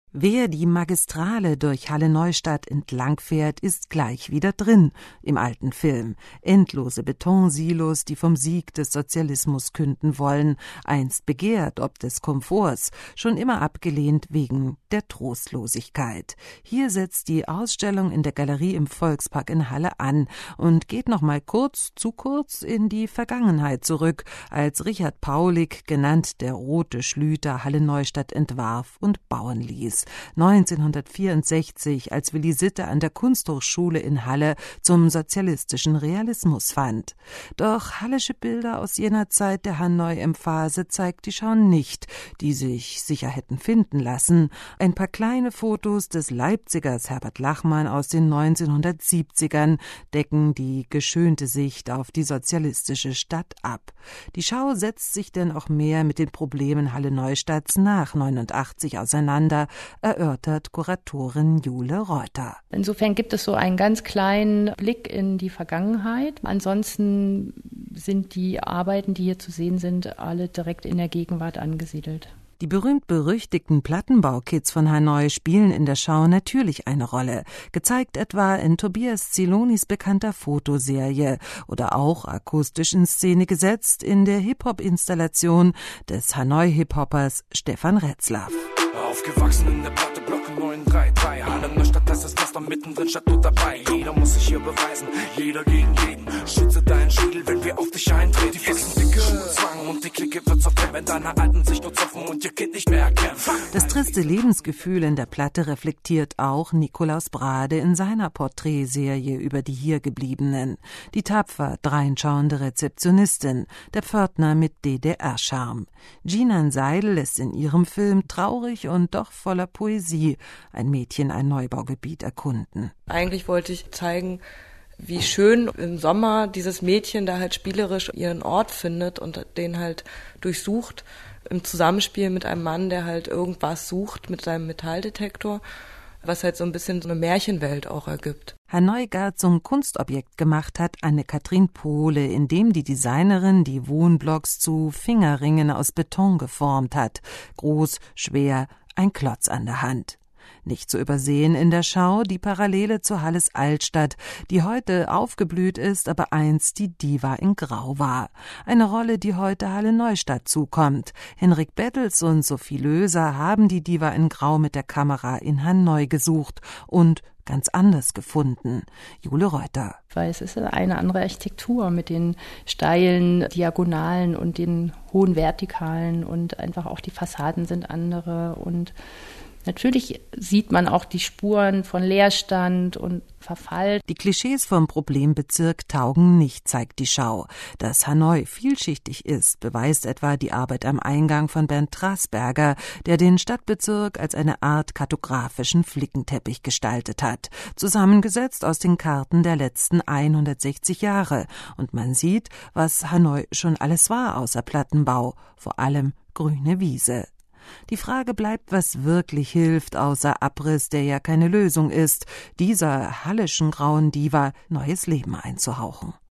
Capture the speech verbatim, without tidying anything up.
Wer die Magistrale durch Halle-Neustadt entlangfährt, ist gleich wieder drin im alten Film. Endlose Betonsilos, die vom Sieg des Sozialismus künden wollen, einst begehrt ob des Komforts, schon immer abgelehnt wegen der Trostlosigkeit. Hier setzt die Ausstellung in der Galerie im Volkspark in Halle an und geht noch mal kurz, zu kurz in die Vergangenheit zurück, als Richard Paulik, genannt der Rote Schlüter, Halle-Neustadt entwarf und bauen ließ. neunzehnhundertvierundsechzig, als Willi Sitte an der Kunsthochschule in Halle zum sozialistischen Realismus fand. Doch hallische Bilder aus jener Zeit der Hanoi-Emphase zeigt die Schau nicht, die sich sicher hätten finden lassen. Ein paar kleine Fotos des Leipzigers Herbert Lachmann aus den neunzehnhundertsiebzigern decken die geschönte Sicht auf die sozialistische Stadt ab. Die Schau setzt sich denn auch mehr mit den Problemen Halle-Neustadts nach neunundachtzig auseinander, erörtert Kuratorin Jule Reuter. Insofern gibt es so einen ganz kleinen Blick in die Vergangenheit. Ansonsten sind die Arbeiten, die hier zu sehen sind, alle direkt in der Gegenwart angesiedelt. Die berühmt-berüchtigten Plattenbaukits von Hanoi spielen in der Schau natürlich eine Rolle, gezeigt etwa in Tobias Zilonis bekannter Fotoserie oder auch akustisch in Szene gesetzt in der Hip-Hop-Installation des Hanoi-Hip-Hoppers Stefan Retzlaff. Aufgewachsen in der Platte, Block neun drei drei. Halle-Neustadt, das ist Cluster, mittendrin statt du dabei. Jeder muss sich hier beweisen, jeder gegen jeden. Schütze deinen Schädel, wenn wir auf dich eintreten. Die fassen dicke Zwang und die Clique wird zerfällt, wenn deine Alten sich nur zoffen und ihr Kind nicht mehr erkennen. Das triste Lebensgefühl in der Platte reflektiert auch Nikolaus Brade in seiner Porträtserie über die hier Gebliebenen. Die tapfer dreinschauende Rezeptionistin, der Pförtner mit D D R-Charme. Jinan Seidel lässt in ihrem Film traurig und doch voller Poesie ein Mädchen ein Neubaugebiet erkunden. Eigentlich wollte ich zeigen, wie schön im Sommer dieses Mädchen da halt spielerisch ihren Ort findet und den halt durchsucht im Zusammenspiel mit einem Mann, der halt irgendwas sucht mit seinem Metalldetektor, was halt so ein bisschen so eine Märchenwelt auch ergibt. Hanoi gar zum Kunstobjekt gemacht hat Anne-Kathrin Pohle, indem die Designerin die Wohnblocks zu Fingerringen aus Beton geformt hat. Groß, schwer, ein Klotz an der Hand. Nicht zu übersehen in der Schau die Parallele zu Halles Altstadt, die heute aufgeblüht ist, aber einst die Diva in Grau war. Eine Rolle, die heute Halle-Neustadt zukommt. Henrik Bettels und Sophie Löser haben die Diva in Grau mit der Kamera in Hanoi gesucht und ganz anders gefunden. Jule Reuter. Weil es ist eine andere Architektur mit den steilen Diagonalen und den hohen Vertikalen und einfach auch die Fassaden sind andere und natürlich sieht man auch die Spuren von Leerstand und Verfall. Die Klischees vom Problembezirk taugen nicht, zeigt die Schau. Dass Hanoi vielschichtig ist, beweist etwa die Arbeit am Eingang von Bernd Trasberger, der den Stadtbezirk als eine Art kartografischen Flickenteppich gestaltet hat, zusammengesetzt aus den Karten der letzten hundertsechzig Jahre. Und man sieht, was Hanoi schon alles war außer Plattenbau, vor allem grüne Wiese. Die Frage bleibt, was wirklich hilft, außer Abriss, der ja keine Lösung ist, dieser hallischen grauen Diva neues Leben einzuhauchen.